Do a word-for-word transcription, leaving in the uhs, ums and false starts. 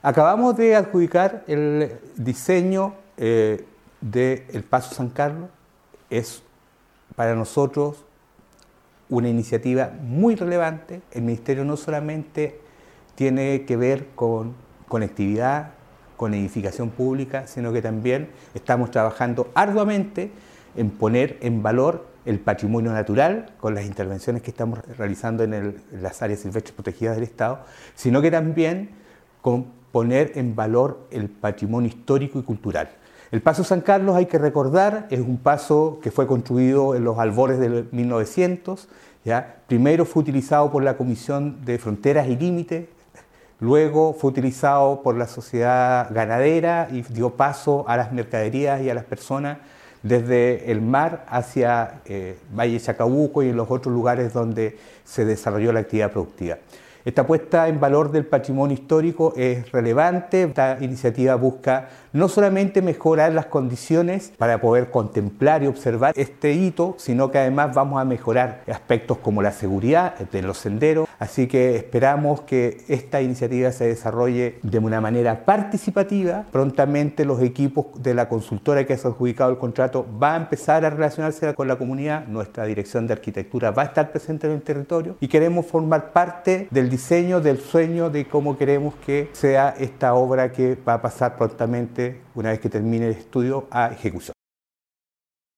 Acabamos de adjudicar el diseño eh, del Paso San Carlos. Es para nosotros una iniciativa muy relevante. El Ministerio no solamente tiene que ver con conectividad, con edificación pública, sino que también estamos trabajando arduamente en poner en valor el patrimonio natural con las intervenciones que estamos realizando en, el, en las áreas silvestres protegidas del Estado, sino que también con poner en valor el patrimonio histórico y cultural. El Paso San Carlos, hay que recordar, es un paso que fue construido en los albores del mil novecientos, ¿ya? Primero fue utilizado por la Comisión de Fronteras y Límites, luego fue utilizado por la sociedad ganadera y dio paso a las mercaderías y a las personas desde el mar hacia eh, Valle Chacabuco y en los otros lugares donde se desarrolló la actividad productiva. Esta puesta en valor del patrimonio histórico es relevante. Esta iniciativa busca no solamente mejorar las condiciones para poder contemplar y observar este hito, sino que además vamos a mejorar aspectos como la seguridad de los senderos. Así que esperamos que esta iniciativa se desarrolle de una manera participativa. Prontamente los equipos de la consultora que ha adjudicado el contrato va a empezar a relacionarse con la comunidad. Nuestra dirección de arquitectura va a estar presente en el territorio y queremos formar parte del diseño, del sueño de cómo queremos que sea esta obra que va a pasar prontamente, una vez que termine el estudio, a ejecución.